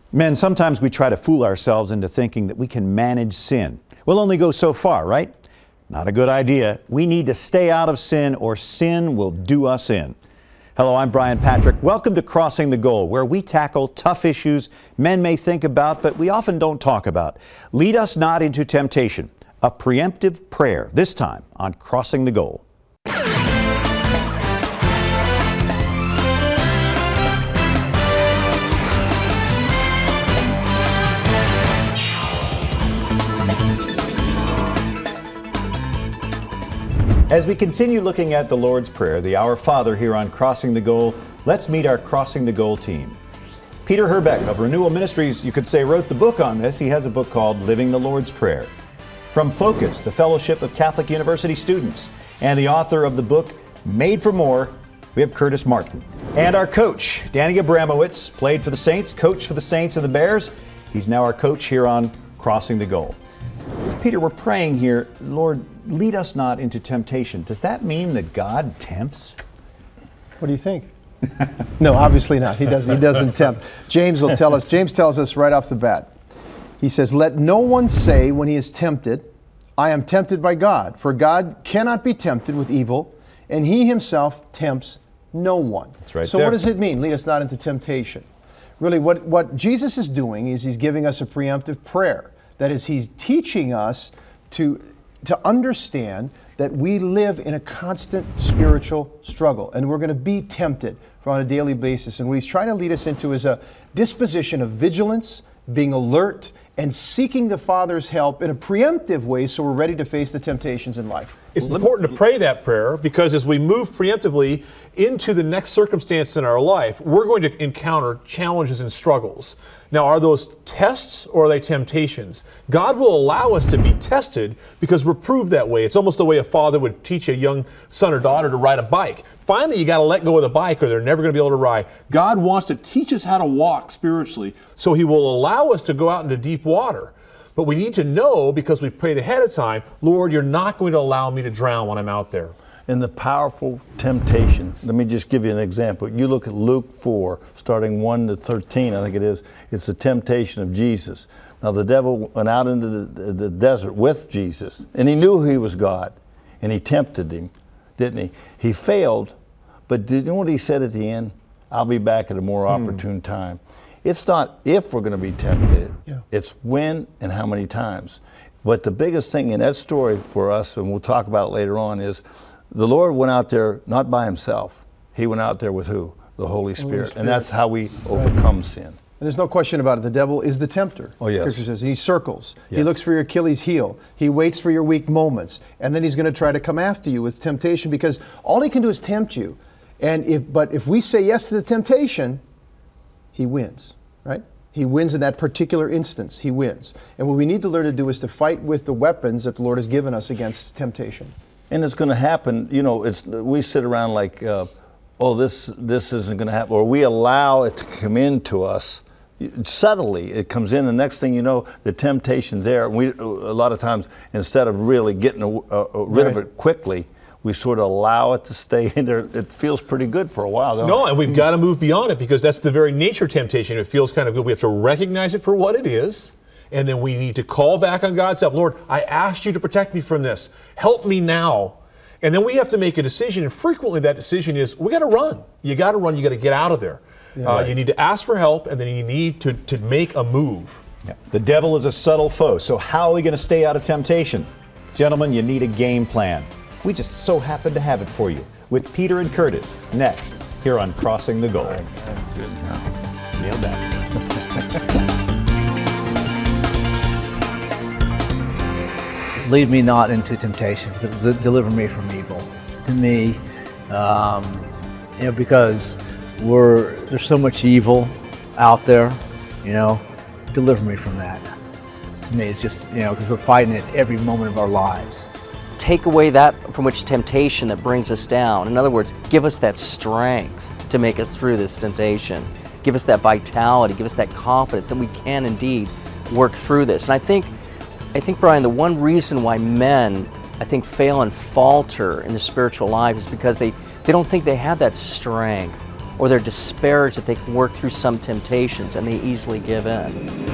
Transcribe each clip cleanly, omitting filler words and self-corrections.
Men, sometimes we try to fool ourselves into thinking that we can manage sin. We'll only go so far, right? Not a good idea. We need to stay out of sin or sin will do us in. Hello, I'm Brian Patrick. Welcome to Crossing the Goal, where we tackle tough issues men may think about, but we often don't talk about. Lead us not into temptation, a preemptive prayer, this time on Crossing the Goal. As we continue looking at the Lord's Prayer, the Our Father here on Crossing the Goal, let's meet our Crossing the Goal team. Peter Herbeck of Renewal Ministries, you could say, wrote the book on this. He has a book called Living the Lord's Prayer. From Focus, the Fellowship of Catholic University Students, and the author of the book Made for More, we have Curtis Martin. And our coach, Danny Abramowitz, played for the Saints, coached for the Saints and the Bears. He's now our coach here on Crossing the Goal. Peter, we're praying here, Lord, lead us not into temptation. Does that mean that God tempts? What do you think? No, obviously not. He doesn't tempt. James will tell us. James tells us right off the bat. He says, "Let no one say when he is tempted, I am tempted by God. For God cannot be tempted with evil, and he himself tempts no one." That's right. So there. What does it mean? Lead us not into temptation. Really, what Jesus is doing is he's giving us a preemptive prayer. That is, he's teaching us to understand that we live in a constant spiritual struggle, and we're going to be tempted on a daily basis. And what he's trying to lead us into is a disposition of vigilance, being alert, and seeking the Father's help in a preemptive way so we're ready to face the temptations in life. It's important to pray that prayer because as we move preemptively into the next circumstance in our life, we're going to encounter challenges and struggles. Now, are those tests or are they temptations? God will allow us to be tested because we're proved that way. It's almost the way a father would teach a young son or daughter to ride a bike. Finally, you got to let go of the bike or they're never going to be able to ride. God wants to teach us how to walk spiritually, so he will allow us to go out into deep water. But we need to know, because we prayed ahead of time, Lord, you're not going to allow me to drown when I'm out there. In the powerful temptation, let me just give you an example. You look at Luke 4, starting 1 to 13, I think it is. It's the temptation of Jesus. Now the devil went out into the desert with Jesus, and he knew he was God, and he tempted him, didn't he? He failed, but did you know what he said at the end? I'll be back at a more opportune time. It's not if we're going to be tempted, it's when and how many times. But the biggest thing in that story for us, and we'll talk about it later on, is the Lord went out there not by himself. He went out there with who? The Holy Spirit. And that's how we overcome sin. And there's no question about it. The devil is the tempter. Oh, yes. Scripture says. And he circles. Yes. He looks for your Achilles heel. He waits for your weak moments. And then he's going to try to come after you with temptation, because all he can do is tempt you. But if we say yes to the temptation, he wins, right? He wins in that particular instance. He wins. And what we need to learn to do is to fight with the weapons that the Lord has given us against temptation. And it's going to happen, you know, we sit around like, oh, this isn't going to happen, or we allow it to come into us. Subtly, it comes in, the next thing you know, the temptation's there. We, a lot of times, instead of really getting rid of it quickly, we sort of allow it to stay in there. It feels pretty good for a while, though. No, and we've got to move beyond it, because that's the very nature of temptation. It feels kind of good. We have to recognize it for what it is, and then we need to call back on God's help. Lord, I asked you to protect me from this. Help me now. And then we have to make a decision, and frequently that decision is, we got to run. You got to run. You got to get out of there. You need to ask for help, and then you need to make a move. Yeah. The devil is a subtle foe, so how are we going to stay out of temptation? Gentlemen, you need a game plan. We just so happen to have it for you with Peter and Curtis next here on Crossing the Goal. Good. Nailed that. Lead me not into temptation, deliver me from evil. To me, because there's so much evil out there, deliver me from that. To me, it's just, because we're fighting it every moment of our lives. Take away that from which temptation that brings us down. In other words, give us that strength to make us through this temptation. Give us that vitality, give us that confidence that we can indeed work through this. And I think, Brian, the one reason why men, fail and falter in the spiritual life is because they don't think they have that strength or they're disparaged that they can work through some temptations and they easily give in.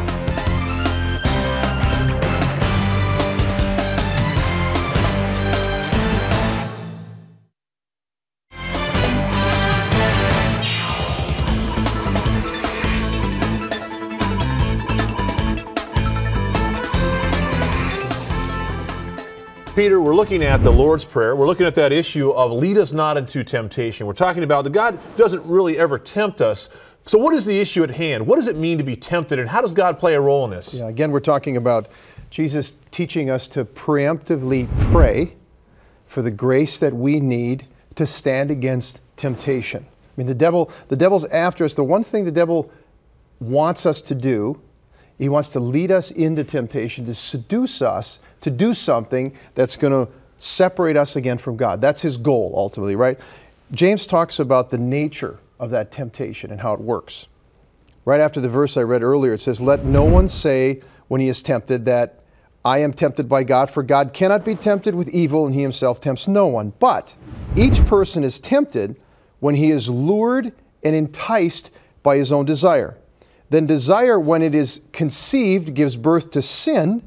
Peter, we're looking at the Lord's Prayer. We're looking at that issue of lead us not into temptation. We're talking about that God doesn't really ever tempt us. So what is the issue at hand? What does it mean to be tempted, and how does God play a role in this? Yeah, again, we're talking about Jesus teaching us to preemptively pray for the grace that we need to stand against temptation. I mean, the devil's after us. The one thing the devil wants us to do, he wants to lead us into temptation, to seduce us to do something that's going to separate us again from God. That's his goal, ultimately, right? James talks about the nature of that temptation and how it works. Right after the verse I read earlier, it says, "Let no one say when he is tempted that I am tempted by God, for God cannot be tempted with evil, and he himself tempts no one. But each person is tempted when he is lured and enticed by his own desire. Then desire, when it is conceived, gives birth to sin.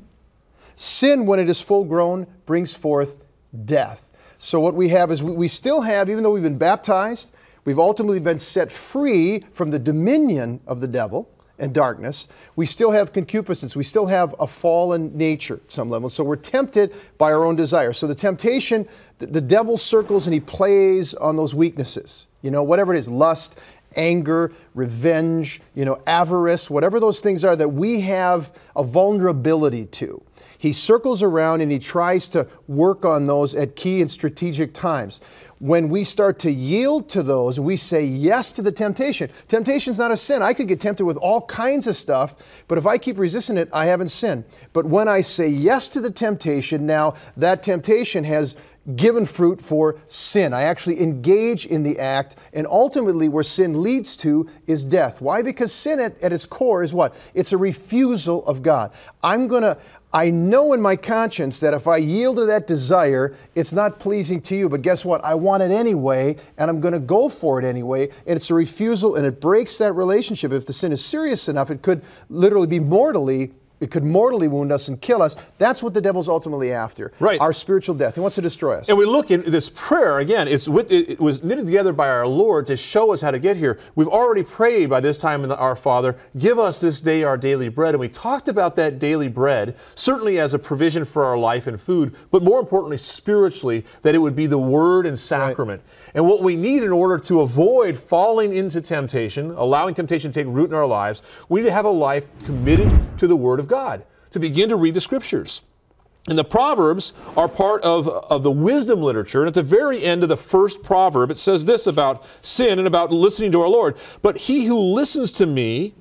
Sin, when it is full grown, brings forth death." So what we have is we still have, even though we've been baptized, we've ultimately been set free from the dominion of the devil and darkness. We still have concupiscence. We still have a fallen nature at some level. So we're tempted by our own desire. So the temptation, the devil circles and he plays on those weaknesses. You know, whatever it is, lust, anger, revenge, avarice, whatever those things are that we have a vulnerability to. He circles around and he tries to work on those at key and strategic times. When we start to yield to those, we say yes to the temptation. Temptation's not a sin. I could get tempted with all kinds of stuff, but if I keep resisting it, I haven't sinned. But when I say yes to the temptation, now that temptation has given fruit for sin. I actually engage in the act, and ultimately where sin leads to is death. Why? Because sin at its core is what? It's a refusal of God. I know in my conscience that if I yield to that desire, it's not pleasing to you, but guess what? I want it anyway, and I'm going to go for it anyway, and it's a refusal, and it breaks that relationship. If the sin is serious enough, it could literally be it could mortally wound us and kill us. That's what the devil's ultimately after. Right. Our spiritual death. He wants to destroy us. And we look in this prayer, again, it was knitted together by our Lord to show us how to get here. We've already prayed by this time in Our Father, give us this day our daily bread. And we talked about that daily bread, certainly as a provision for our life and food, but more importantly, spiritually, that it would be the Word and sacrament. Right. And what we need in order to avoid falling into temptation, allowing temptation to take root in our lives, we need to have a life committed to the Word of God, to begin to read the Scriptures. And the Proverbs are part of the wisdom literature. And at the very end of the first proverb, it says this about sin and about listening to our Lord. "But he who listens to me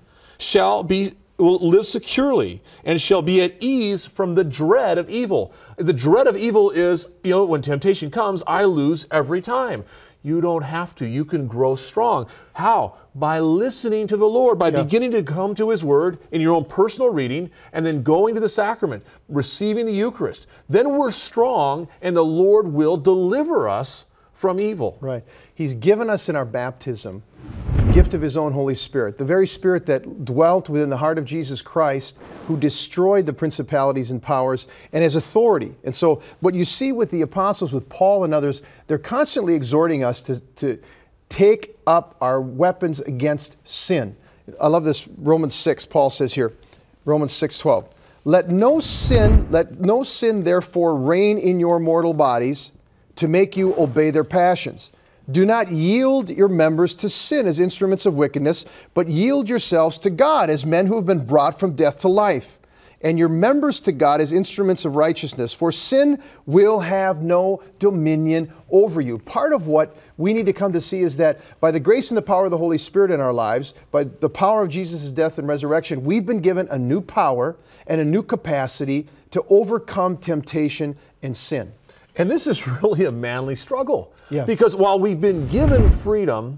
will live securely and shall be at ease from the dread of evil." The dread of evil is, when temptation comes, I lose every time. You don't have to. You can grow strong. How? By listening to the Lord, by beginning to come to His Word in your own personal reading, and then going to the sacrament, receiving the Eucharist. Then we're strong, and the Lord will deliver us from evil. Right. He's given us in our baptism the gift of His own Holy Spirit, the very Spirit that dwelt within the heart of Jesus Christ, who destroyed the principalities and powers and has authority. And so what you see with the apostles, with Paul and others, they're constantly exhorting us to take up our weapons against sin. I love this, Romans 6, Paul says here, Romans 6:12. Let no sin therefore reign in your mortal bodies to make you obey their passions. Do not yield your members to sin as instruments of wickedness, but yield yourselves to God as men who have been brought from death to life, and your members to God as instruments of righteousness. For sin will have no dominion over you. Part of what we need to come to see is that by the grace and the power of the Holy Spirit in our lives, by the power of Jesus' death and resurrection, we've been given a new power and a new capacity to overcome temptation and sin. And this is really a manly struggle. Yeah. Because while we've been given freedom,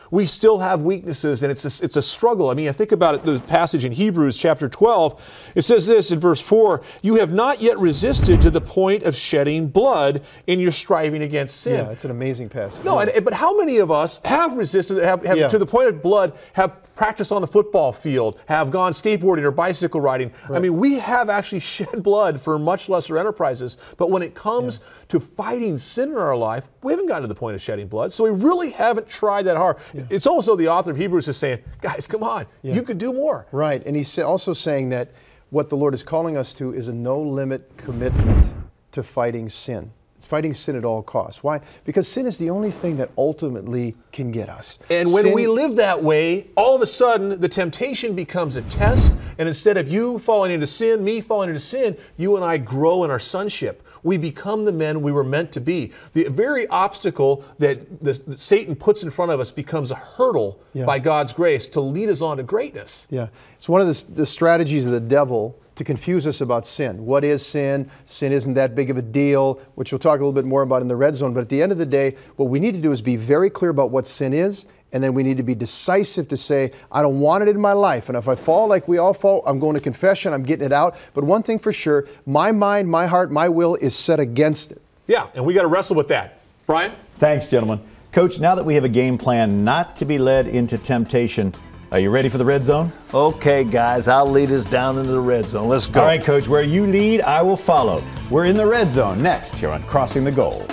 We still have weaknesses, and it's a struggle. I mean, I think about it, the passage in Hebrews chapter 12. It says this in verse 4, you have not yet resisted to the point of shedding blood in your striving against sin. Yeah, it's an amazing passage. No, but how many of us have resisted, have to the point of blood, have practiced on the football field, have gone skateboarding or bicycle riding? Right. I mean, we have actually shed blood for much lesser enterprises, but when it comes to fighting sin in our life, we haven't gotten to the point of shedding blood, so we really haven't tried that hard. Yeah. It's also the author of Hebrews is saying, guys, come on, you could do more. Right, and he's also saying that what the Lord is calling us to is a no-limit commitment to fighting sin. Fighting sin at all costs. Why? Because sin is the only thing that ultimately can get us. And when we live that way, all of a sudden the temptation becomes a test, and instead of you falling into sin, me falling into sin, you and I grow in our sonship. We become the men we were meant to be. The very obstacle that Satan puts in front of us becomes a hurdle by God's grace to lead us on to greatness. Yeah, it's one of the strategies of the devil to confuse us about sin. What is sin? Sin isn't that big of a deal, which we'll talk a little bit more about in the red zone. But at the end of the day, what we need to do is be very clear about what sin is, and then we need to be decisive to say, I don't want it in my life. And if I fall like we all fall, I'm going to confession, I'm getting it out. But one thing for sure, my mind, my heart, my will is set against it. Yeah, and we got to wrestle with that. Brian? Thanks, gentlemen. Coach, now that we have a game plan not to be led into temptation, are you ready for the red zone? Okay, guys, I'll lead us down into the red zone. Let's go. All right, Coach, where you lead, I will follow. We're in the red zone next here on Crossing the Goal.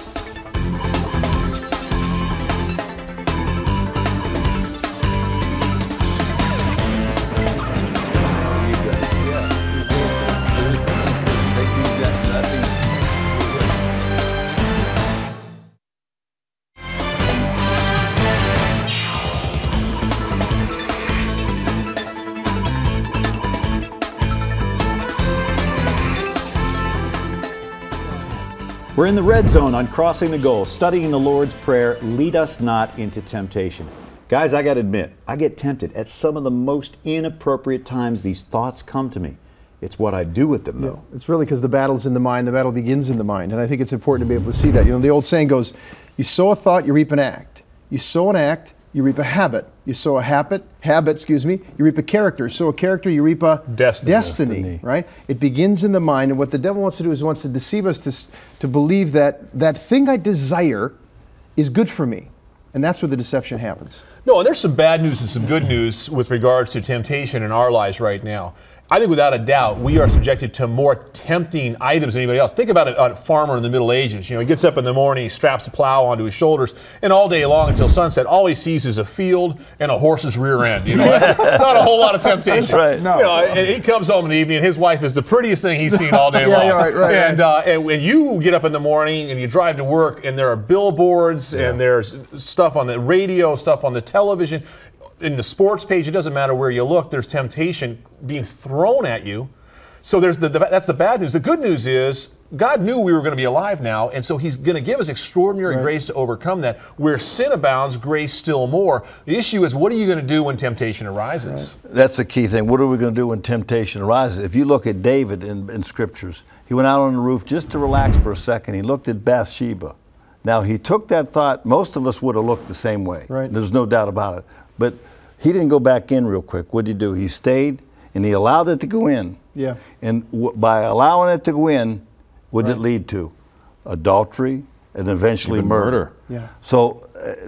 We're in the red zone on Crossing the Goal, studying the Lord's Prayer, lead us not into temptation. Guys, I got to admit, I get tempted at some of the most inappropriate times these thoughts come to me. It's what I do with them, though. It's really because the battle's in the mind. The battle begins in the mind. And I think it's important to be able to see that. You know, the old saying goes, you sow a thought, you reap an act. You sow an act, you reap a habit. You sow a habit, you reap a character. Sow a character, you reap a destiny, right? It begins in the mind, and what the devil wants to do is he wants to deceive us to believe that that thing I desire is good for me. And that's where the deception happens. No, and there's some bad news and some good news with regards to temptation in our lives right now. I think without a doubt, we are subjected to more tempting items than anybody else. Think about a farmer in the Middle Ages. You know, he gets up in the morning, he straps a plow onto his shoulders, and all day long until sunset, all he sees is a field and a horse's rear end. You know, that's not a whole lot of temptation. That's right. No. You know, and he comes home in the evening, and his wife is the prettiest thing he's seen all day long. Right. And when you get up in the morning and you drive to work, and there are billboards, and there's stuff on the radio, stuff on the television, in the sports page, it doesn't matter where you look, there's temptation being thrown at you. So that's the bad news. The good news is God knew we were going to be alive now, and so he's going to give us extraordinary grace to overcome that. Where sin abounds, grace still more. The issue is, what are you going to do when temptation arises? That's the key thing. What are we going to do when temptation arises? If you look at David in scriptures, he went out on the roof just to relax for a second. He looked at Bathsheba. Now, he took that thought. Most of us would have looked the same way. Right. There's no doubt about it. But he didn't go back in real quick. What did he do? He stayed, and he allowed it to go in. Yeah. And by allowing it to go in, what did it lead to? Adultery and eventually murder. Yeah. So,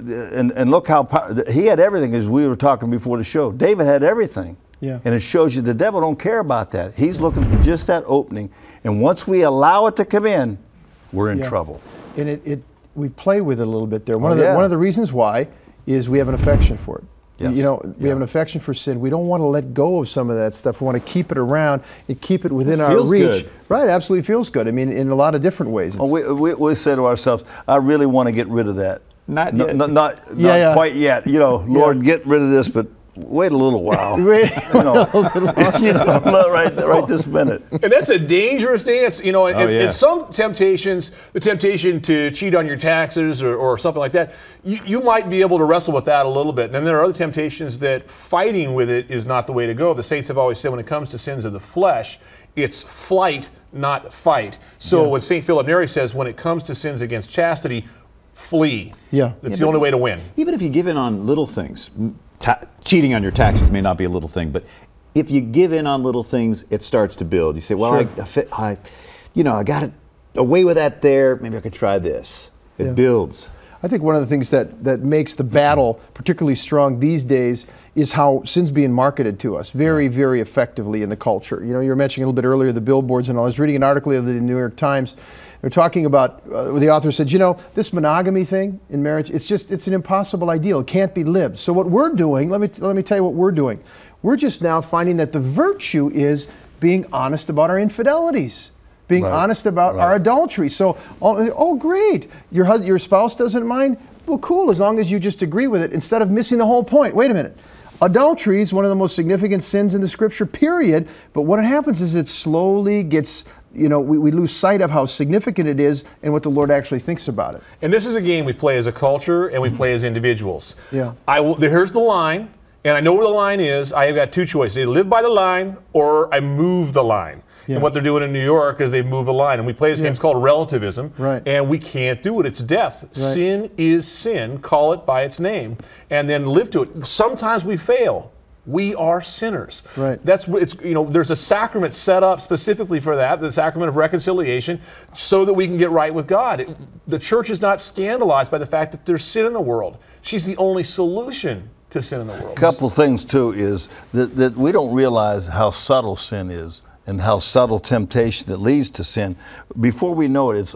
and look how he had everything, as we were talking before the show. David had everything. Yeah. And it shows you the devil don't care about that. He's looking for just that opening. And once we allow it to come in, we're in trouble. And we play with it a little bit there. One of the reasons why is we have an affection for it. Yes. You know, we have an affection for sin. We don't want to let go of some of that stuff. We want to keep it around and keep it within our reach. Good. Right, absolutely feels good. I mean, in a lot of different ways. We say to ourselves, I really want to get rid of that. Not yet. Not quite yet. You know, Lord, get rid of this, but wait a little while. Wait right this minute. And that's a dangerous dance, you know. And some temptations, the temptation to cheat on your taxes or something like that, you might be able to wrestle with that a little bit. And then there are other temptations that fighting with it is not the way to go. The saints have always said when it comes to sins of the flesh, it's flight, not fight. So when St. Philip Neri says when it comes to sins against chastity, flee. Yeah. It's the only way to win. Even if you give in on little things, cheating on your taxes may not be a little thing, but if you give in on little things, it starts to build. You say, well, Sure. I got it away with that there. Maybe I could try this. It builds. I think one of the things that makes the battle particularly strong these days is how sin's being marketed to us very, very effectively in the culture. You know, you were mentioning a little bit earlier the billboards and all. I was reading an article of the New York Times. They're talking about, the author said, you know, this monogamy thing in marriage, it's an impossible ideal. It can't be lived. So what we're doing, let me tell you what we're doing. We're just now finding that the virtue is being honest about our infidelities. Being honest about our adultery. So, oh great, your spouse doesn't mind? Well, cool, as long as you just agree with it, instead of missing the whole point. Wait a minute. Adultery is one of the most significant sins in the Scripture, period. But what happens is it slowly gets, we lose sight of how significant it is and what the Lord actually thinks about it. And this is a game we play as a culture and we play as individuals. Yeah. Here's the line, and I know where the line is. I have got two choices. I live by the line or I move the line. Yeah. And what they're doing in New York is they've moved the line. And we play this game, it's called relativism. Right. And we can't do it. It's death. Right. Sin is sin. Call it by its name. And then live to it. Sometimes we fail. We are sinners. Right. There's a sacrament set up specifically for that, the sacrament of reconciliation, so that we can get right with God. The church is not scandalized by the fact that there's sin in the world. She's the only solution to sin in the world. A couple things, too, is that we don't realize how subtle sin is and how subtle temptation that leads to sin. Before we know it, it's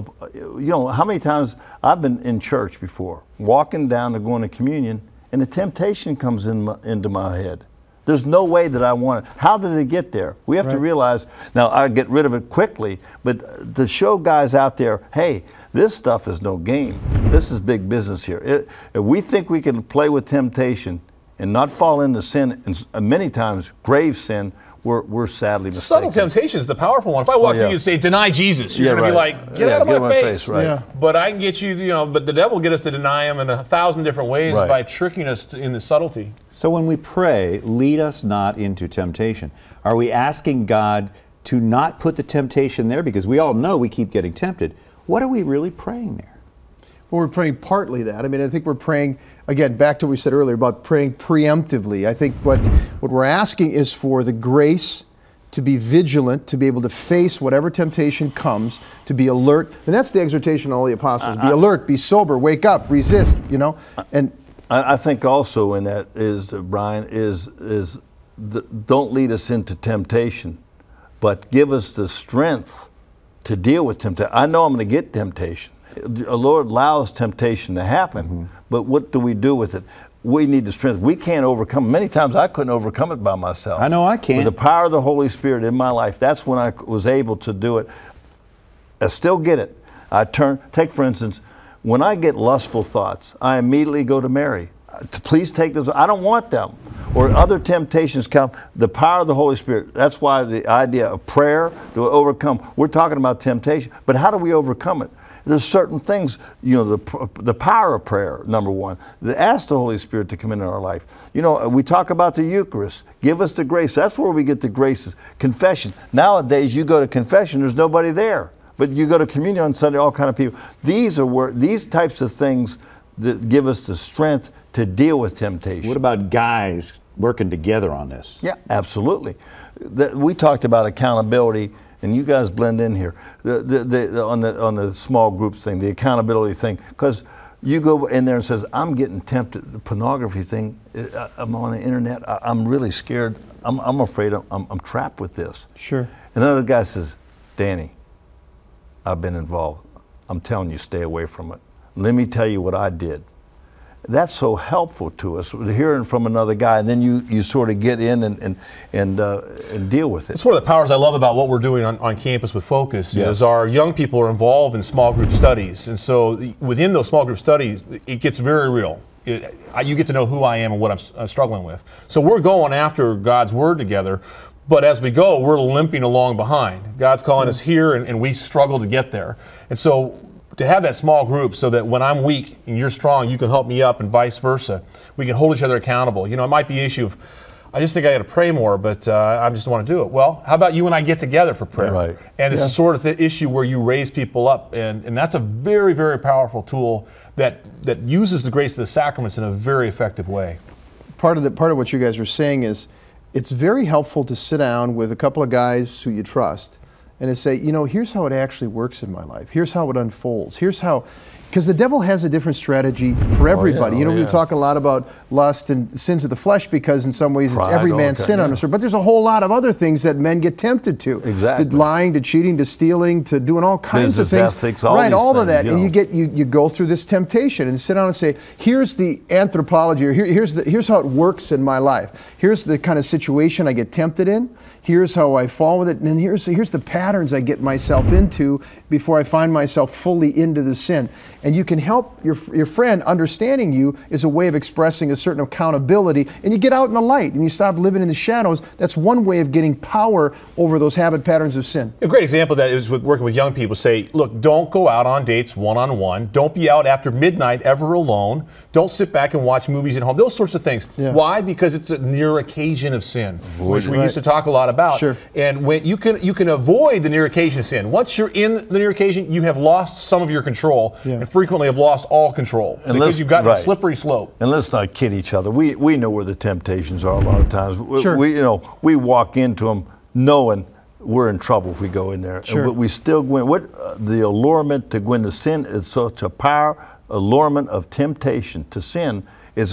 how many times I've been in church before, walking down to going to communion, and the temptation comes into my head. There's no way that I want it. How did it get there? We have to realize, now I get rid of it quickly, but to show guys out there, hey, this stuff is no game. This is big business here. If we think we can play with temptation and not fall into sin, and many times grave sin, we're sadly mistaken. Subtle temptation is the powerful one. If I walk to you and say, deny Jesus, you're going to be like, get out of my face. Right. Yeah. But I can get you, but the devil will get us to deny him in 1,000 different ways by tricking us in the subtlety. So when we pray, lead us not into temptation, are we asking God to not put the temptation there? Because we all know we keep getting tempted. What are we really praying there? Well, we're praying partly that. I mean, I think we're praying, again, back to what we said earlier about praying preemptively. I think what we're asking is for the grace to be vigilant, to be able to face whatever temptation comes, to be alert. And that's the exhortation of all the apostles. Be alert, be sober, wake up, resist, And I think also in that is, Brian, don't lead us into temptation, but give us the strength to deal with temptation. I know I'm going to get temptation. The Lord allows temptation to happen, but what do we do with it? We need the strength. We can't overcome it. Many times I couldn't overcome it by myself. I know I can't. With the power of the Holy Spirit in my life, that's when I was able to do it. I still get it. Take for instance, when I get lustful thoughts, I immediately go to Mary. Please take those. I don't want them. Or other temptations come. The power of the Holy Spirit. That's why the idea of prayer to overcome. We're talking about temptation, but how do we overcome it? There's certain things, the power of prayer, number one. Ask the Holy Spirit to come into our life. We talk about the Eucharist. Give us the grace. That's where we get the graces. Confession. Nowadays, you go to confession, there's nobody there. But you go to communion on Sunday, all kind of people. These types of things that give us the strength to deal with temptation. What about guys working together on this? Yeah, absolutely. We talked about accountability, and you guys blend in here on the small groups thing, the accountability thing, because you go in there and says, I'm getting tempted, the pornography thing, I'm on the internet, I'm really scared, I'm afraid I'm trapped with this. Sure. Another guy says, Danny, I've been involved. I'm telling you, stay away from it. Let me tell you what I did. That's so helpful to us, hearing from another guy, and then you sort of get in and deal with it. It's one of the powers I love about what we're doing on campus with Focus is our young people are involved in small group studies, and so within those small group studies, it gets very real. You get to know who I am and what I'm struggling with. So we're going after God's Word together, but as we go, we're limping along behind. God's calling us here, and we struggle to get there. And so to have that small group so that when I'm weak and you're strong, you can help me up and vice versa. We can hold each other accountable. It might be an issue of, I just think I got to pray more, but I just want to do it. Well, how about you and I get together for prayer? Right. And it's the sort of issue where you raise people up, and that's a very, very powerful tool that uses the grace of the sacraments in a very effective way. Part of what you guys are saying is it's very helpful to sit down with a couple of guys who you trust and to say, you know, here's how it actually works in my life. Here's how it unfolds. Here's how, because the devil has a different strategy for everybody. We talk a lot about lust and sins of the flesh because in some ways it's every man's sin on us. But there's a whole lot of other things that men get tempted to. Exactly. To lying, to cheating, to stealing, to doing all kinds of things. Ethics, all of that. You and know. you go through this temptation and sit down and say, here's the anthropology, or here's how it works in my life. Here's the kind of situation I get tempted in. Here's how I fall with it. And then here's the patterns I get myself into before I find myself fully into the sin. And you can help your friend. Understanding you is a way of expressing a certain accountability, and you get out in the light and you stop living in the shadows. That's one way of getting power over those habit patterns of sin. A great example of that is with working with young people. Say, look, don't go out on dates one-on-one. Don't be out after midnight ever alone. Don't sit back and watch movies at home. Those sorts of things. Yeah. Why? Because it's a near occasion of sin, which we used to talk a lot about. Sure. And when you can avoid the near occasion of sin. Once you're in the near occasion, you have lost some of your control, and frequently have lost all control because you've gotten a slippery slope. And let's not kid each other. We know where the temptations are a lot of times. Sure. We walk into them knowing we're in trouble if we go in there. Sure. But we still go in. The allurement to go into sin is such a power, allurement of temptation to sin is,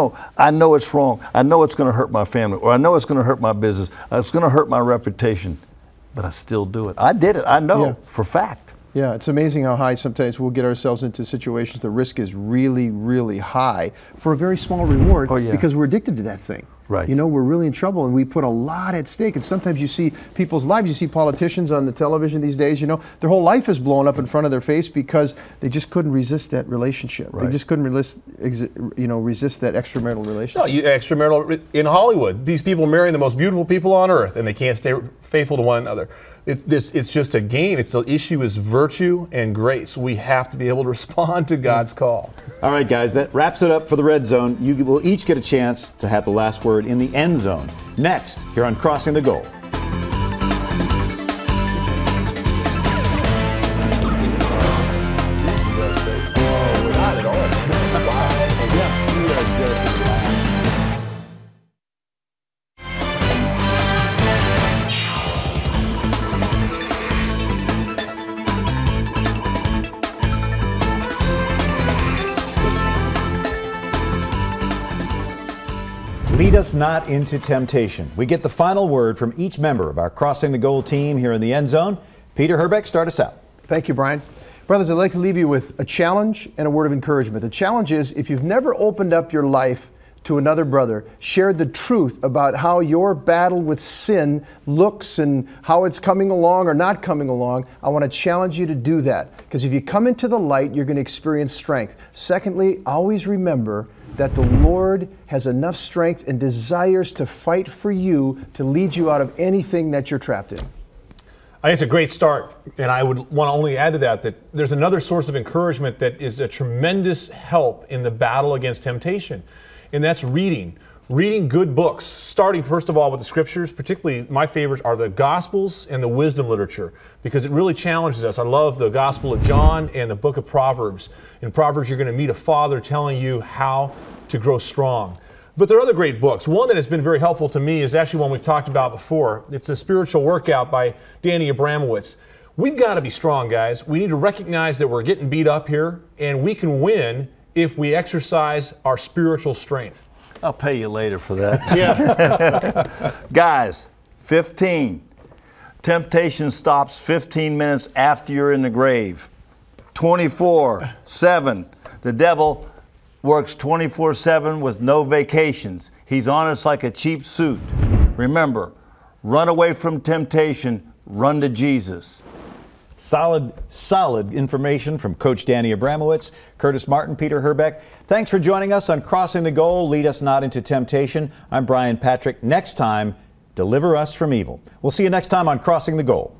I know it's wrong. I know it's going to hurt my family, or I know it's going to hurt my business. It's going to hurt my reputation, but I still do it. I did it. I know for fact. Yeah, it's amazing how high sometimes we'll get ourselves into situations. The risk is really, really high for a very small reward because we're addicted to that thing. Right. We're really in trouble and we put a lot at stake. And sometimes you see people's lives, you see politicians on the television these days, their whole life is blown up in front of their face because they just couldn't resist that relationship. Right. They just couldn't resist that extramarital relationship. No, extramarital in Hollywood. These people marry the most beautiful people on earth and they can't stay faithful to one another. It's just a game. The issue is virtue and grace. We have to be able to respond to God's call. All right, guys, that wraps it up for the Red Zone. You will each get a chance to have the last word in the end zone. Next, here on Crossing the Goal. Lead us not into temptation. We get the final word from each member of our Crossing the Goal team here in the end zone. Peter Herbeck, start us out. Thank you, Brian. Brothers, I'd like to leave you with a challenge and a word of encouragement. The challenge is, if you've never opened up your life to another brother, shared the truth about how your battle with sin looks and how it's coming along or not coming along, I want to challenge you to do that. Because if you come into the light, you're going to experience strength. Secondly, always remember that the Lord has enough strength and desires to fight for you to lead you out of anything that you're trapped in. I think it's a great start, and I would want to only add to that there's another source of encouragement that is a tremendous help in the battle against temptation, and that's reading. Reading good books, starting first of all with the scriptures. Particularly my favorites are the Gospels and the wisdom literature, because it really challenges us. I love the Gospel of John and the book of Proverbs. In Proverbs, you're going to meet a father telling you how to grow strong. But there are other great books. One that has been very helpful to me is actually one we've talked about before. It's A Spiritual Workout by Danny Abramowitz. We've got to be strong, guys. We need to recognize that we're getting beat up here, and we can win if we exercise our spiritual strength. I'll pay you later for that. Yeah. Guys, 15. Temptation stops 15 minutes after you're in the grave. 24/7. The devil works 24/7 with no vacations. He's on us like a cheap suit. Remember, run away from temptation, run to Jesus. Solid information from Coach Danny Abramowitz, Curtis Martin, Peter Herbeck. Thanks for joining us on Crossing the Goal, Lead Us Not into Temptation. I'm Brian Patrick. Next time, deliver us from evil. We'll see you next time on Crossing the Goal.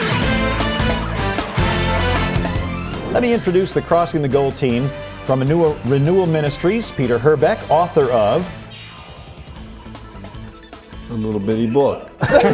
Let me introduce the Crossing the Goal team from Renewal Ministries. Peter Herbeck, author of little bitty book.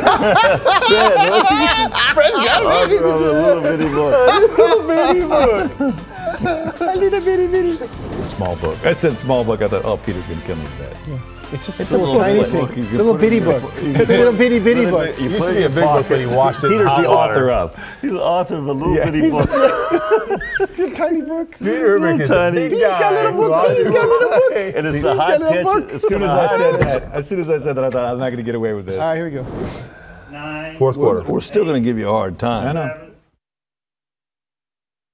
Author of a little bitty book. A little bitty. Small book. I said small book. I thought, oh, Peter's going to kill me for that. It's just It's a a little little tiny book. thing. You It's can a little put it bitty in book. your- It's a little bitty book. It used to be a big book, but he washed it in Peter's hot the water. author of. He's the author of a little bitty book. Tiny book. Peter Herbeck is a Tiny. big Peter's got a guy little who book. always- Peter's got a little book. And it's See, a high he's got a little catch. book. As soon as I said that, I thought I'm not going to get away with this. All right, here we go. Fourth quarter. We're still going to give you a hard time. I know.